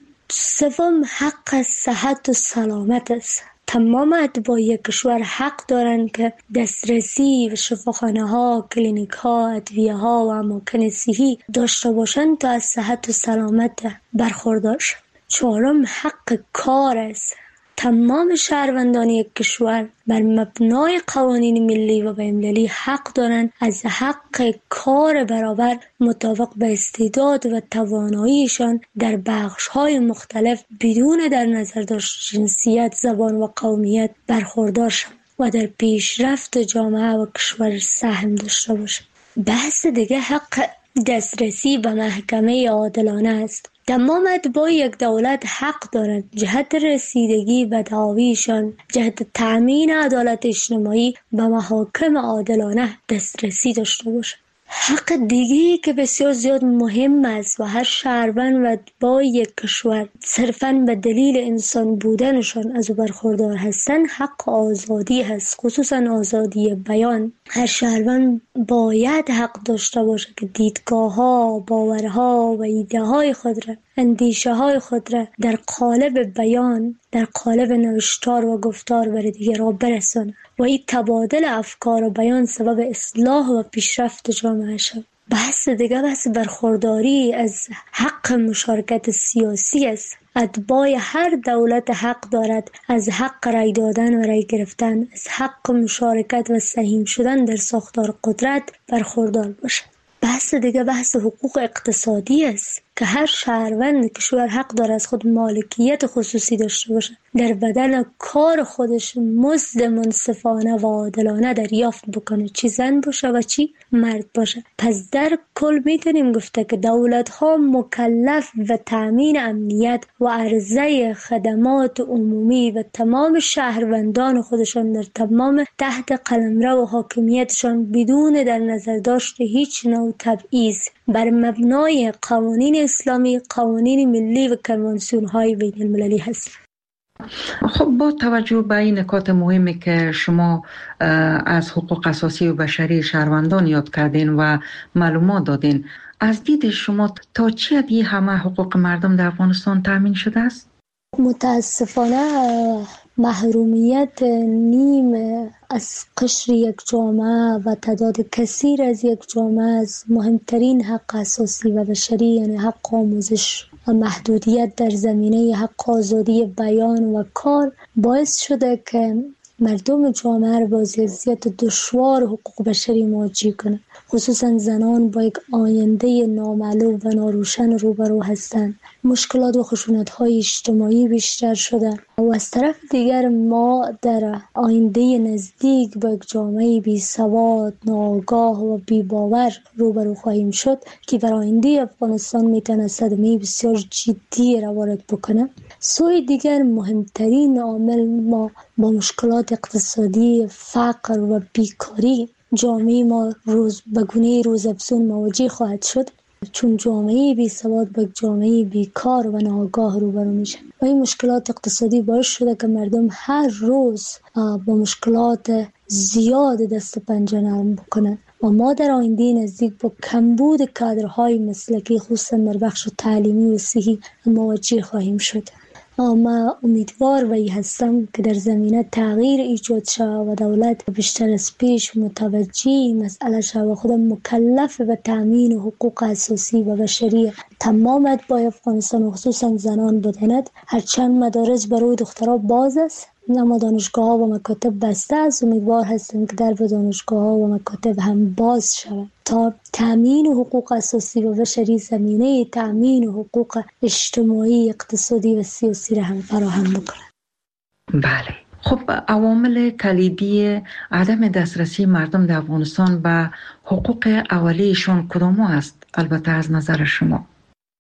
سوم حق صحت و سلامت است. تمام اتباع یک کشور حق دارند که دسترسی به شفاخانه ها، کلینیک ها، ادویه ها و اماکن صحی داشته باشند تا از صحت و سلامت برخوردار شوند. چهارم حق کار است. تمام شهروندان یک کشور بر مبنای قوانین ملی و بین‌المللی حق دارند از حق کار برابر مطابق به استعداد و تواناییشان در بخش‌های مختلف بدون در نظر داشت جنسیت، زبان و قومیت برخوردار شوند و در پیشرفت جامعه و کشور سهم داشته باشند. بحث دیگه حق دسترسی به محکمه عادلانه است. تمام اتباع یک دولت حق دارند جهت رسیدگی به دعاویشان، جهت تأمین عدالت اجتماعی به محاکم عادلانه دسترسی داشته باشند. حق دیگری که بسیار زیاد مهم است و هر شهروند و اتباع یک کشور صرفاً به دلیل انسان بودنشان از او برخوردار هستند حق آزادی هست، خصوصاً آزادی بیان. هر شهروند باید حق داشته باشه که دیدگاه‌ها، باورها و ایده‌های خود را، اندیشه‌های خود را در قالب بیان، در قالب نوشتار و گفتار بر دیگران برساند و این تبادل افکار و بیان سبب اصلاح و پیشرفت جامعه شد. بحث دیگه بحث برخورداری از حق مشارکت سیاسی است. اتباع هر دولت حق دارد از حق رای دادن و رای گرفتن، از حق مشارکت و سهیم شدن در ساختار قدرت برخوردار باشد. بحث دیگه بحث حقوق اقتصادی است که هر شهروند کشور حق دارد از خود مالکیت خصوصی داشته باشد، در بدن کار خودش مزد منصفانه و عادلانه دریافت بکنه، چی زن باشه و چی مرد باشه. پس در کل میتونیم گفته که دولت ها مکلف به تامین امنیت و عرضه خدمات عمومی و تمام شهروندان خودشان در تمام تحت قلمرو و حاکمیتشان بدون در نظر داشت هیچ نوع تبعیض بر مبنای قوانین اسلامی، قوانین ملی و کنوانسیون های بین المللی هست. خب با توجه به این نکات مهمی که شما از حقوق اساسی و بشری شهروندان یاد کردین و معلومات دادین، از دید شما تا چه حدی همه حقوق مردم در افغانستان تامین شده است؟ متاسفانه محرومیت نیم از قشر یک جامعه و تعداد کثیر از یک جامعه از مهمترین حق اساسی و بشری، یعنی حق آموزش و محدودیت در زمینه حق آزادی بیان و کار، باعث شده که مردم جامعه را با وضعیت دشوار حقوق بشری مواجه کنند. خصوصا زنان با یک آینده نامعلوم و ناروشن روبرو هستند. مشکلات و خشونت‌های اجتماعی بیشتر شده و از طرف دیگر ما در آینده نزدیک با یک جامعه بی سواد، ناآگاه و بی باور روبرو خواهیم شد که بر آینده افغانستان میتونه صدمه بسیار جدی را وارد بکنه. سوی دیگر مهمترین عامل ما با مشکلات اقتصادی، فقر و بیکاری جامعه ما روز به گونه روزافزون مواجه خواهد شد، چون جامعه بی سواد با جامعه بیکار و ناآگاه روبرو میشه و این مشکلات اقتصادی باعث شده که مردم هر روز با مشکلات زیاد دست پنجه نرم بکنن و ما در آینده نزدیک با کمبود کادرهای مسلکی خصوصا در بخش تعلیمی و صحی مواجه خواهیم شد. ما امیدوار و ای هستم که در زمینه تغییر ایجاد شود و دولت بیشتر از پیش متوجه مسئله شود و خود مکلف به تامین حقوق اساسی و بشری تمام اتباع افغانستان و خصوصا زنان بداند. هرچند مدارس برای دخترها باز است اما دانشگاه ها و مکاتب بسته است. امیدوار هستم که در دانشگاه ها و مکاتب هم باز شود تا تامین حقوق اساسی و بشری زمینه تامین حقوق اجتماعی، اقتصادی و سیاسی را هم فراهم بکنه. بله. خب عوامل کلیدی عدم دسترسی مردم در افغانستان به حقوق اولیه‌شان کدام است؟ البته از نظر شما.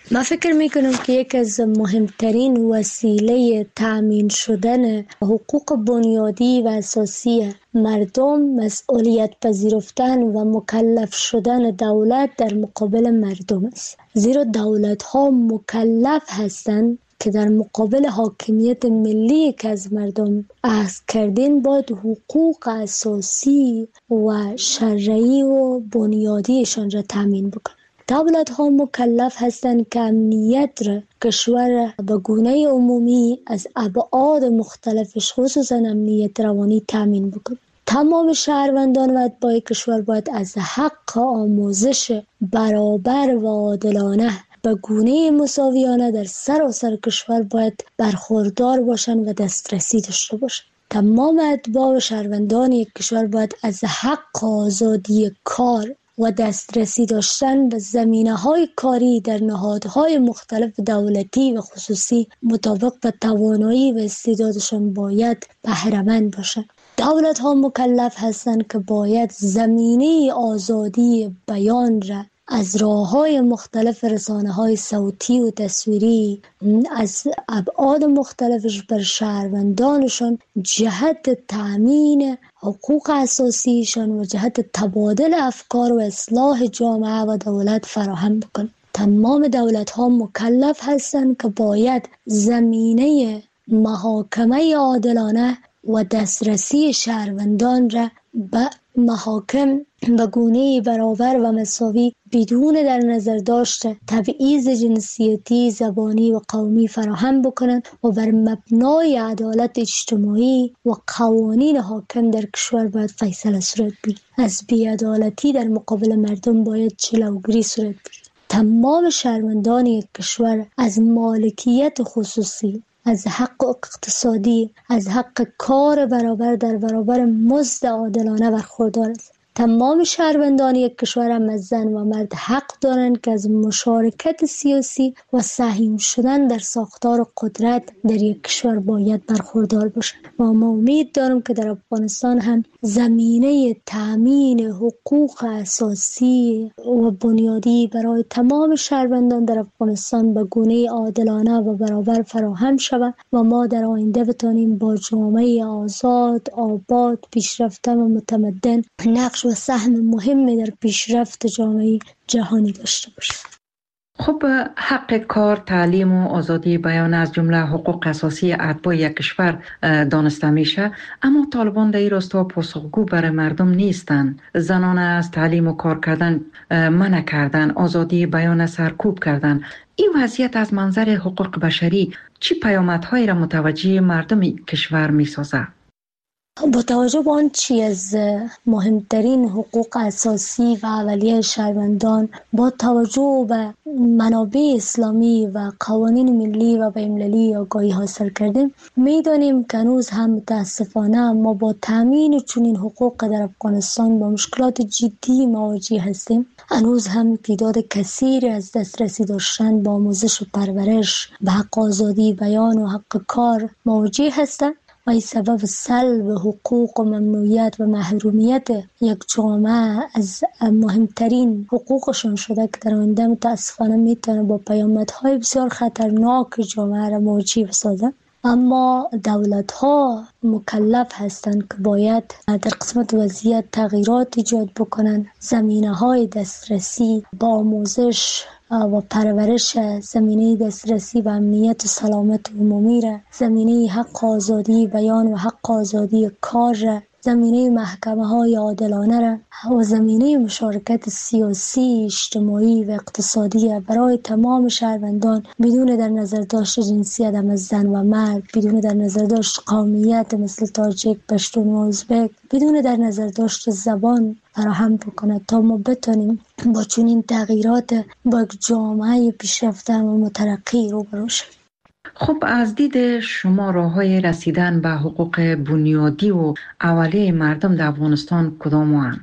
من فکر میکنم که یک از مهمترین وسیله تأمین شدن حقوق بنیادی و اساسی مردم مسئولیت پذیرفتن و مکلف شدن دولت در مقابل مردم است. زیرا دولت ها مکلف هستند که در مقابل حاکمیت ملی که از مردم اخذ کردین باید حقوق اساسی و شرعی و بنیادیشان را تامین بکنند. دولت ها مکلف هستند که امنیت را کشور به گونه عمومی از ابعاد مختلفش خصوصا امنیت روانی تامین بکنند. تمام شهروندان و اتباع کشور باید از حق آموزش برابر و عادلانه به گونه مساویانه در سراسر کشور باید برخوردار باشند و دسترسی داشته باشند. تمام اتباع و شهروندان یک کشور باید از حق آزادی کار و دسترسی داشتن به زمینه‌های کاری در نهادهای مختلف دولتی و خصوصی مطابق به توانایی و استعدادشان باید بهره‌مند باشند. دولت ها مکلف هستند که باید زمینه آزادی بیان را از راه‌های مختلف رسانه‌های صوتی و تصویری از ابعاد مختلفش بر شهروندانشان جهت تأمین حقوق اساسیشان و جهت تبادل افکار و اصلاح جامعه و دولت فراهم بکنند. تمام دولت‌ها مکلف هستند که باید زمینه محاکمه عادلانه و دسترسی شهروندان را به محاکم به گونه برابر و مساوی بدون در نظر داشته تبعیض جنسیتی، زبانی و قومی فراهم بکنند و بر مبنای عدالت اجتماعی و قوانین حاکم در کشور باید فیصله صورت بگیرد. از بی‌عدالتی در مقابل مردم باید جلوگیری صورت بگیرد. تمام شهروندان یک کشور از مالکیت خصوصی، از حق اقتصادی، از حق کار برابر در برابر مزد عادلانه برخوردار است. تمام شهروندان یک کشور هم از زن و مرد حق دارند که از مشارکت سیاسی و سهم شدن در ساختار قدرت در یک کشور باید برخوردار باشند. و ما امید دارم که در افغانستان هم زمینه تأمین حقوق اساسی و بنیادی برای تمام شهروندان در افغانستان به گونه عادلانه و برابر فراهم شود و ما در آینده بتانیم با جامعه آزاد، آباد، پیشرفته و متمدن نقش و سهم مهمی در پیشرفت جامعه جهانی داشته باشیم. خب حق کار، تعلیم و آزادی بیان از جمله حقوق اساسی اتباع یک کشور دانسته میشه، اما طالبان در این راستا پاسخگو برای مردم نیستند. زنان از تعلیم و کار کردن منع کردن، آزادی بیان سرکوب کردن. این وضعیت از منظر حقوق بشری چی پیامدهایی را متوجه مردم کشور میسازه؟ با توجه به آن چی از مهمترین حقوق اساسی و اولیه شهروندان، با توجه به منابع اسلامی و قوانین ملی و بین‌المللی آگاهی حاصل کردیم، میدانیم که هنوز هم متاسفانه ما با تامین چنین حقوق در افغانستان با مشکلات جدی مواجه هستیم. هنوز هم تعداد کثیری از دسترسی داشتن با آموزش و پرورش به حق آزادی بیان و حق کار مواجه هستند و این سبب سلب حقوق و ممنوعیت و محرومیت یک جامعه از مهمترین حقوقشون شده که در آینده متاسفانه میتونه با پیامدهای بسیار خطرناک جامعه را مواجه بسازه. اما دولت ها مکلف هستند که باید در قسمت وضعیت تغییرات ایجاد بکنند. زمینه های دسترسی با آموزش و پرورش، زمینه دسترسی و امنیت و سلامت عمومی را، زمینه حق آزادی بیان و حق آزادی کار را، زمینه محکمه های عادلانه را و زمینه مشارکت سیاسی، اجتماعی و اقتصادی برای تمام شهروندان بدون در نظر داشت جنسیت هم زن و مرد، بدون در نظر داشت قومیت مثل تاجیک، پشتون و ازبک، بدون در نظر داشت زبان فراهم بکنه تا ما بتونیم با چنین تغییرات با یک جامعه پیشرفته و مترقی روبرو شویم. خب از دید شما راه‌های رسیدن به حقوق بنیادی و اولیه مردم در افغانستان کدام هستند؟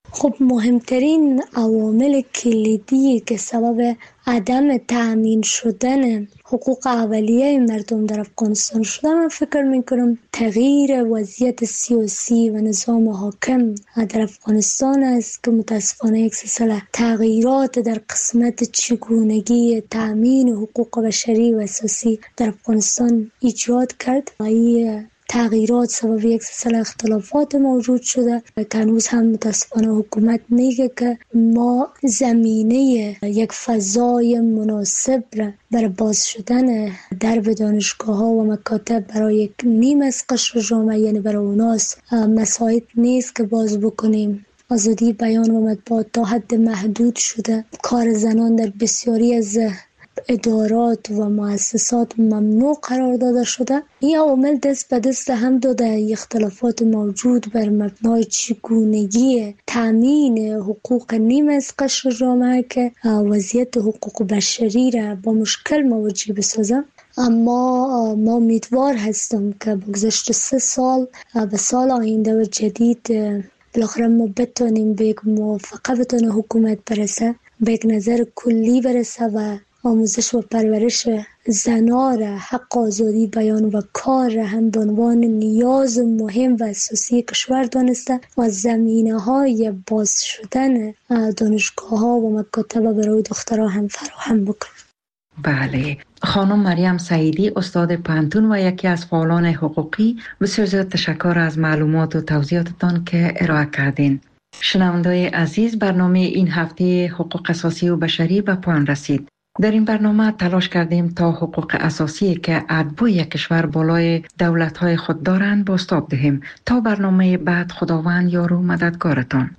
خب مهمترین عوامل کلیدی که سبب عدم تأمین شدن حقوق اولیه مردم در افغانستان شده، من فکر میکنم تغییر وضعیت سیاسی و نظام حاکم در افغانستان است که متاسفانه یک سلسله تغییرات در قسمت چگونگی تأمین حقوق بشری و اساسی در افغانستان ایجاد کرد. این تغییرات سبب یک سلسله اختلافات موجود شده که هنوز هم متاسفانه حکومت میگه که ما زمینه یک فضای مناسب را برای باز شدن درب دانشگاه ها و مکاتب برای یک نیم از قشر جامعه، یعنی برای اوناس مساعد نیست که باز بکنیم. آزادی بیان و مطبوعات تا حد محدود شده. کار زنان در بسیاری از ادارات و مؤسسات ممنوع قرار داده شده. این عوامل دست به دست هم داده اختلافات موجود بر مبنای چگونگی تامین حقوق نیم از قشر جامعه که وضعیت حقوق بشری را با مشکل مواجه بسازه. اما ما امیدوار هستم که بگذشت سه سال به سال آینده و جدید بالاخره ما بتونیم به یک موافقه بتونه حکومت برسه، به یک نظر کلی برسه و آموزش و پرورش زنان را، حق آزادی بیان و کار را هم به عنوان نیاز مهم و اساسی کشور دانسته و زمینه های باز شدن دانشگاه ها و مکاتب برای دخترها هم فراهم بکنه. بله، خانم مریم سعیدی، استاد پانتون و یکی از فعالان حقوقی، بسیار زیاد تشکر از معلومات و توضیحاتتان که ارائه کردین. شنونده‌های عزیز، برنامه این هفته حقوق اساسی و بشری به پایان رسید. در این برنامه تلاش کردیم تا حقوق اساسی که اتباع کشور بالای دولت‌های خود دارند بازتاب دهیم. تا برنامه بعد، خداوند یار و مددگارتان.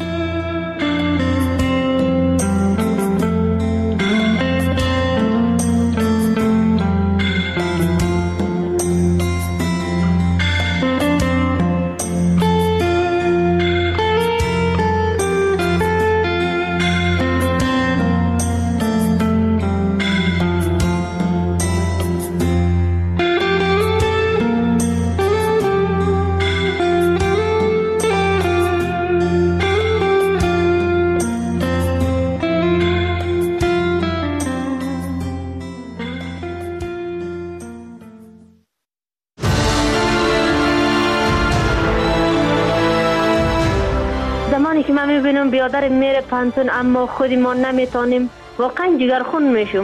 که من میبینم بیادر میره پانتون اما خودی ما نمیتونیم، واقعا جگرخون میشم.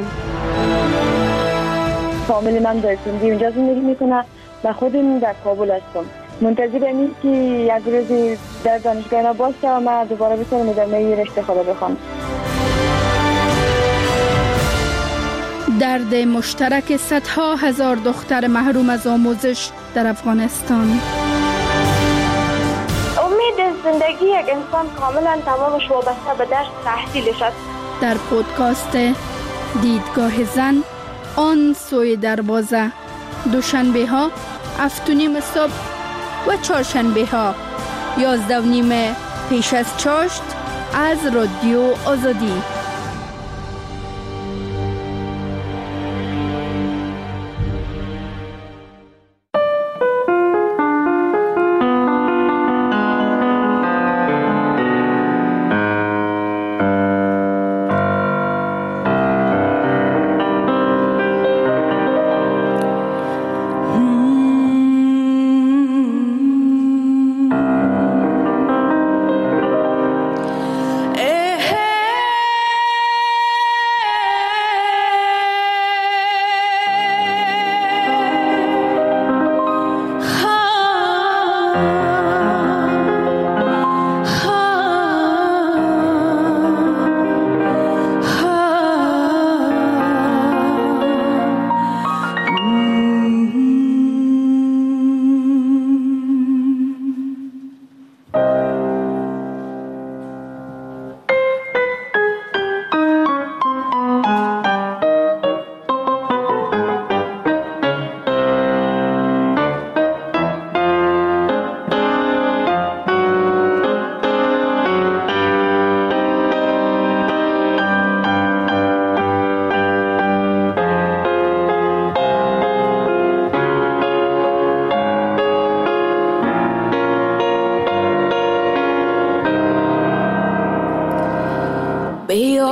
فامیل من در سندی اونجا زندگی میکنه و خودم در کابل هستم. منتظرم این که یک روزی در دانشگاه اینا باشه و من دوباره بتونم ادامه رشته خدا بخونم. درد مشترک صدها هزار دختر محروم از آموزش در افغانستان. زندگی یک انسان کاملا تمامش وابسته به درس تحصیلش است. در پودکاست دیدگاه زن، آن سوی دروازه، دوشنبه ها هفت و نیم صبح و چهارشنبه ها یازده و نیم پیش از چاشت از رادیو آزادی. Hey, hey.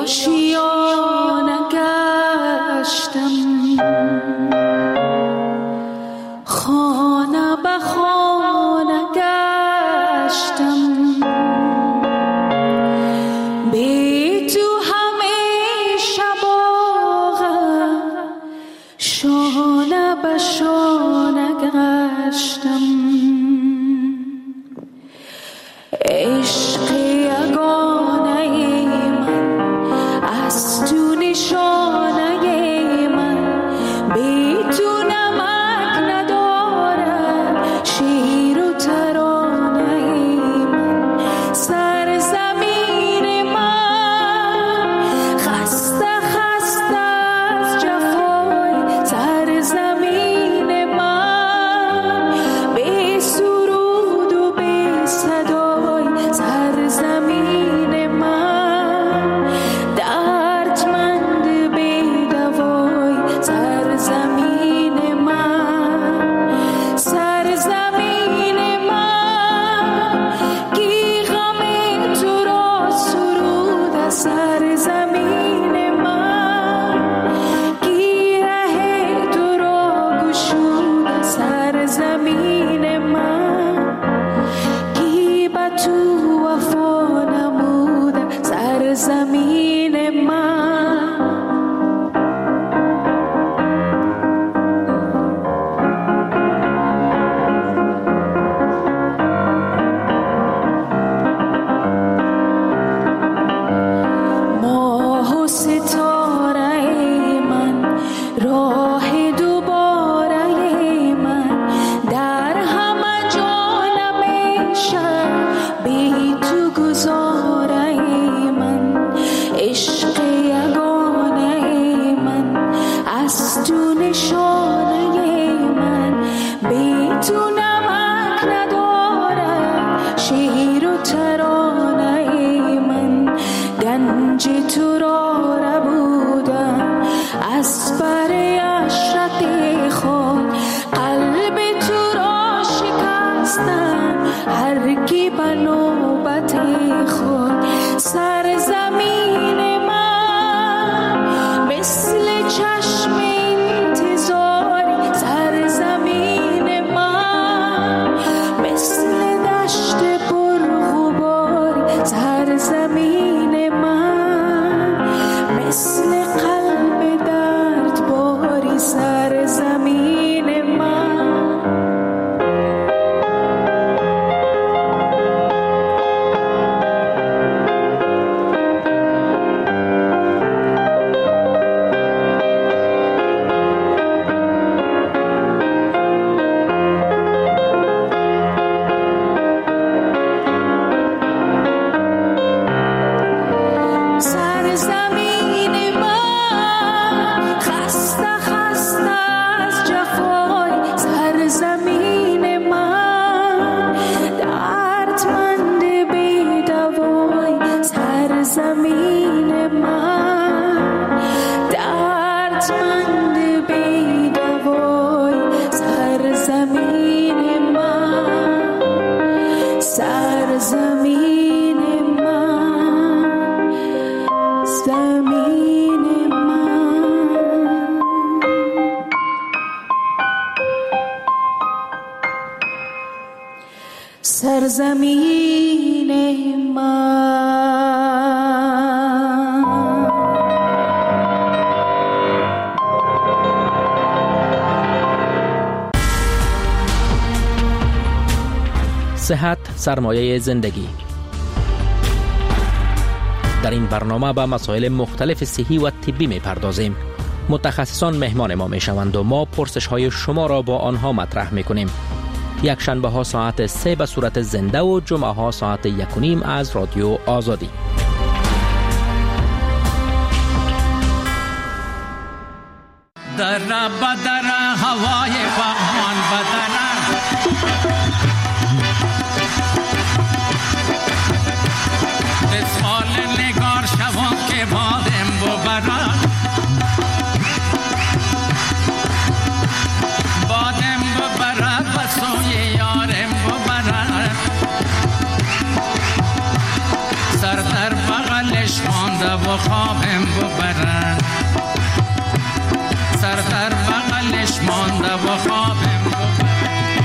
آشیانه گشتم، خانه به خانه گشتم، بی تو همیشه باغم شانه به شانه گشتم. عشق یگانه من از تو نشانه من، بی تو نمک ندارد شیر و ترانه من. سرزمین من خسته خسته از جفای، سرزمین من بی سرود و بی صدای، سرزمین من دردمند بی دوای، سرزمین من، سرزمین من کی غم تو را سرود، سرزمین من کی ره تو را گشود، سرزمین من کی به تو وفا نمود، سرزمین من. ماه و ستاره من، راه دوباره من، در همه جا نمیشه بی تو گذاره من. عشق یگانه من از تو نشانه من، بی تو نمک ندارد شیر و ترانه من. گنج تو را ربودم از بر عشرت خود، قلب تو را شکستم هر کی به نوبت خود. سرزمین من مثل چشم انتظار، سرزمین من مثل دشت پرغبار، سرزمین من مثل قلب دردباری، سرزمین من. سرزمین من خسته خسته از جفای، سرزمین من دردمند بی دوای، سرزمین من دردمند بی دوای، سرزمین من، سرزمین من، زمین من. سرزمین من. صحت سرمایه زندگی. در این برنامه به مسائل مختلف صحی و طبی می پردازیم. متخصصان مهمان ما می شوند و ما پرسش های شما را با آنها مطرح می کنیم. یک شنبه ها ساعت سه به صورت زنده و جمعه ها ساعت یک و نیم از رادیو آزادی. در بدر هوای فهمان بدر بسال نگار شوان که بادم ببرد، بادم ببرد و سوی یارم ببرد. سر در بغلش مانده و و خوابم ببرن، سر در بغلش مانده و خوابم ببرن.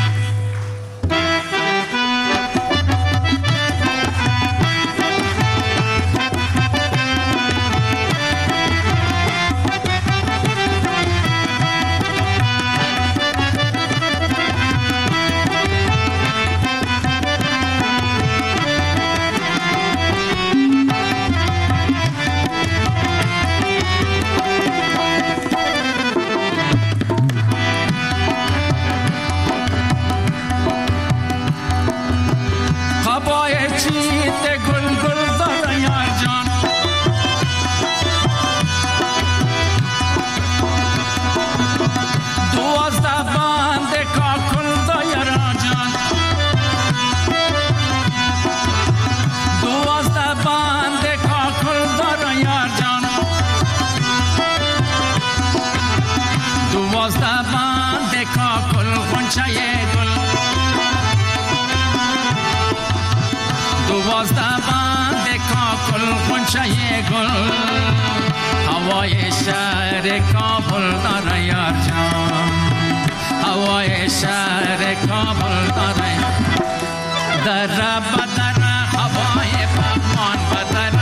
هوای شهر کابل داره یار جان، هوای شهر کابل داره در بدر هوای پاکمان بدر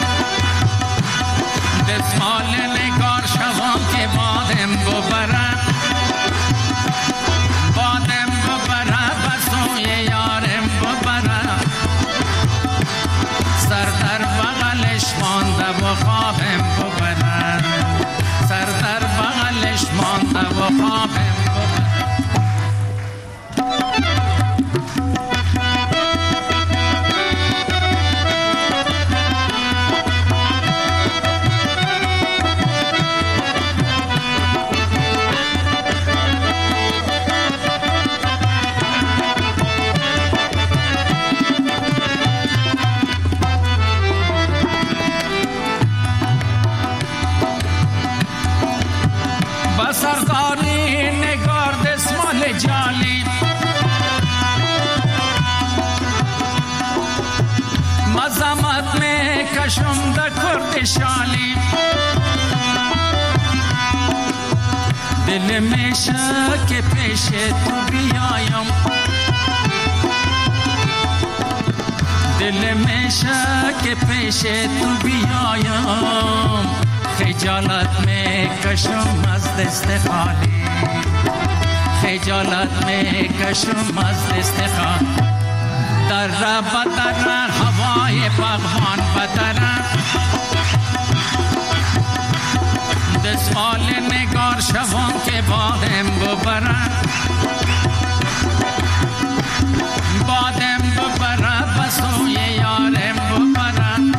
دستمال نگار شوام که بادم ببره بادم ببره بسوی یارم ببره سر در بغلش مانده و خوابم ببرن، سر در بغلش مانده و خوابم ببرن. سرداری نگار دستمال جالی مزامت میں کشم دا کرد شالی دل میں شک پیش تو بیایم دل میں شک پیش تو بیایم خجالت میں کشم از دست خالی خجالت میں کشم از دست خالی در بدر هوای باغبان بدر دستمال نگار شوام که بادم ببرن بادم ببره بسوی یارم ببرن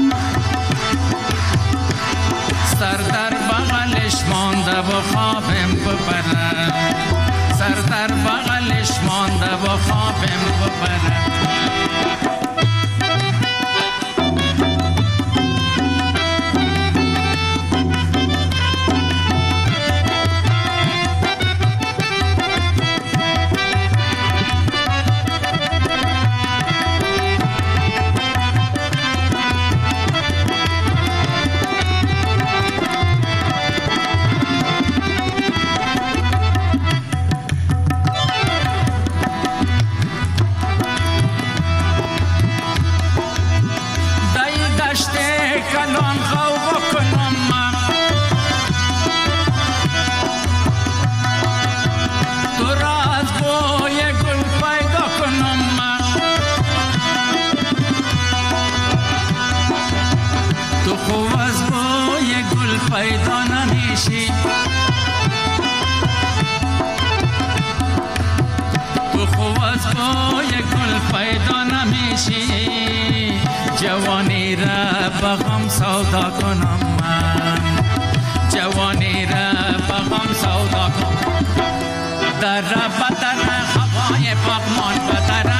سر در بغلش مانده و خوابم ببرن سر در بغلش مانده و خوابم ببرن پیدا نمیشی تو خوب از بوی گل پیدا نمیشی جوانی را با غم سودا کنم من جوانی را با غم سودا کنم در بدر هوای باغمان بدر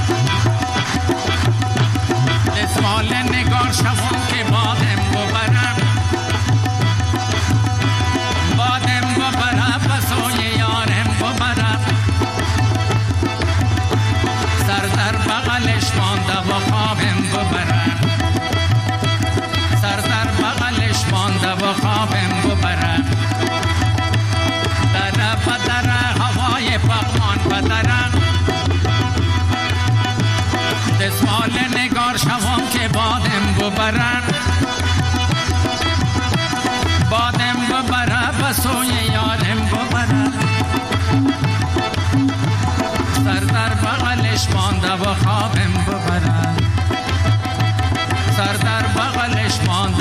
دستمال نگار شوم که بادم ببرم بادم ببرم بسوی یارم ببرم سر در بغلش مانده و خوابم ببرم سر در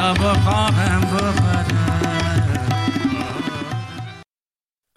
و خوابم